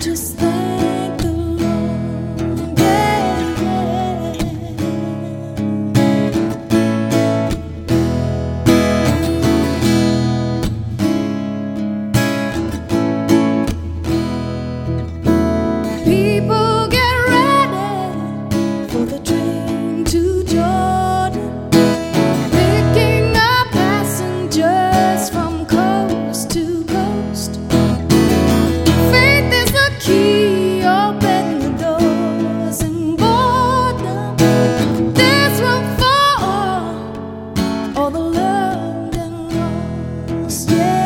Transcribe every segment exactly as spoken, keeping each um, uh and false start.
Just thank the Lord, yeah, yeah. People get ready for the train to Jordan, picking up passengers from coast to coast. Faith is the key, open the doors and board them. There's room for all, all the loved and lost, yeah.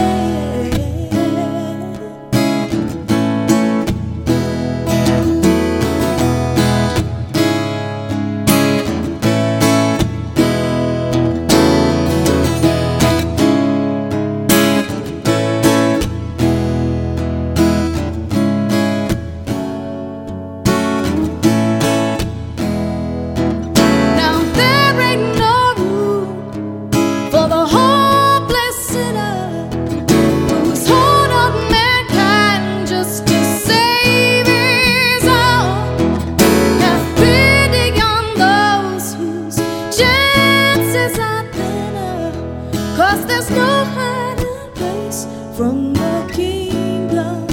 Now there ain't no room for the hopeless sinner who's hold of mankind just to save his own. Have pity on those whose chances are thinner, 'cause there's no hiding place from the kingdom.